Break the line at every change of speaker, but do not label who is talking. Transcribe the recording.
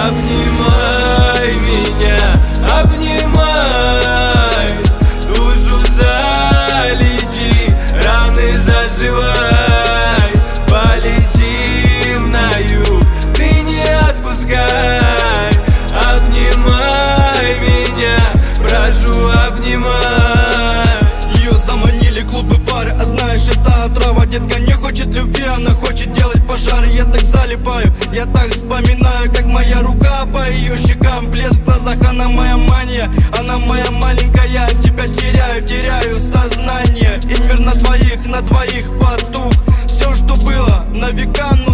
Обнимай меня, обнимай, душу залечи, раны заживай. Полетим на юг, ты не отпускай. Обнимай меня, прошу, обнимай.
Ее заманили клубы, бары, а знаешь, это отрава. Детка не хочет любви, она хочет делать пожары. Я так залипаю, я так вспоминаю, как моя рука по ее щекам, блеск в глазах. Она моя мания, она моя маленькая. Тебя теряю сознание. И мир на двоих потух. Все, что было на века